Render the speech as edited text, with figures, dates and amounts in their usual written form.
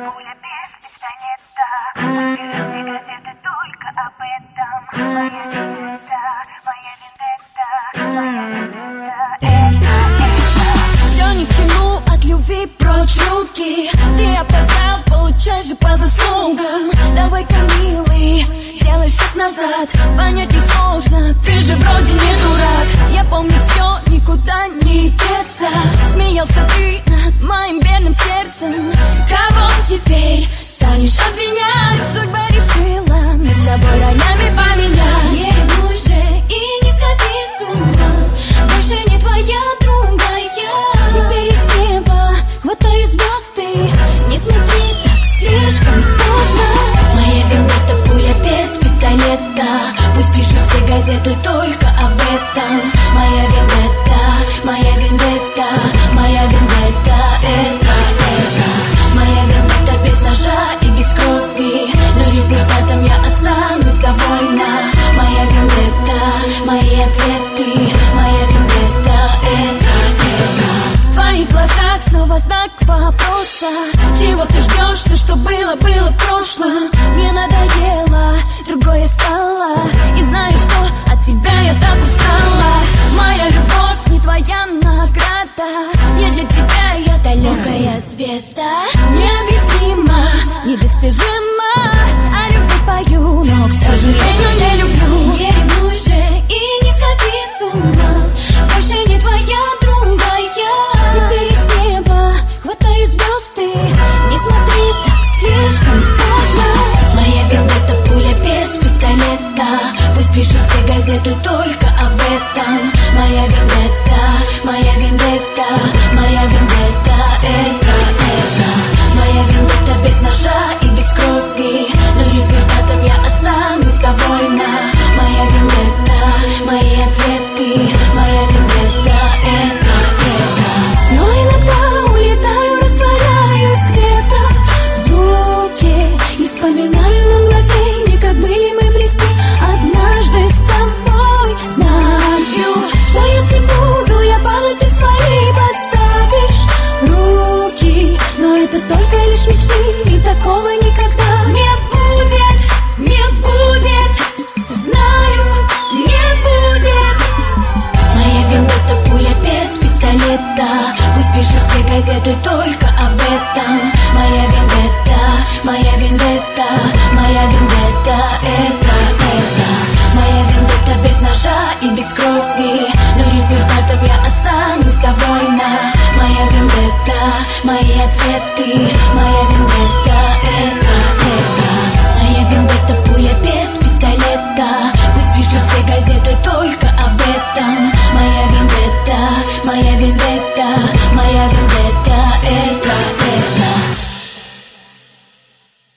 пуля без пистолета. Пусть пишут все газеты только об этом. Моя вендетта, моя вендетта, моя вендетта. Это все ни к чему, от любви прочь руки. Ты опоздал, получай же по заслугам. Давай-ка, милый, сделай шаг назад. Понять несложно, ты же вроде не дурак. Я помню все, никуда не деться. Смеялся ты над моим бедным сердцем. Кого теперь станешь обвинять? Судьба решила нас с тобой ролями поменять. Не ревнуй же и не сходи с ума. Больше не твоя другая. Теперь из неба хватают звезды. Не смотри так слишком поздно. Моя вендетта, пуля без пистолета. Пусть пишут все газеты только об этом. Моя вендетта, моя вендетта, моя вендетта. Это моя вендетта без ножа и без крови. Но результатом я останусь довольна. Моя вендетта, мои ответы. Моя вендетта, это в твоих глазах снова знак вопроса. Чего ты ждешь? Все, что было, было в прошлом. Мне надоело, другое стало. И знаешь что? От тебя я так устала. Моя любовь не твоя награда. Не для тебя я далекая звезда. Необъяснимо, недостижимо. О любви пою, но, к сожалению, не люблю. Не ревнуй же и не сходи с ума. Больше не твоя другая. Теперь из неба хватают звезды. Не смотри так слишком поздно. Моя вендетта, пуля без пистолета. Пусть пишут все газеты только об этом. Моя вендетта, моя вендетта, моя вендетта. Это моя вендетта без ножа и без крови. Но результатом я останусь довольна. Моя вендетта, мои ответы. Моя вендетта, это но иногда улетаю, растворяюсь где-то в звуке и вспоминаю на мгновенье, как были мы близки однажды с тобой. Знаю, что если буду я падать, ты свои подставишь руки. Но это только лишь мечты, и такого никогда не будет. Не будет, знаю, не будет. Моя вендетта, пуля без пистолета. Пусть пишут все газеты только об этом. Моя вендетта, моя вендетта, моя вендетта. Это моя вендетта без ножа и без крови. Но результатом я останусь довольна. Моя вендетта, мои ответы. Моя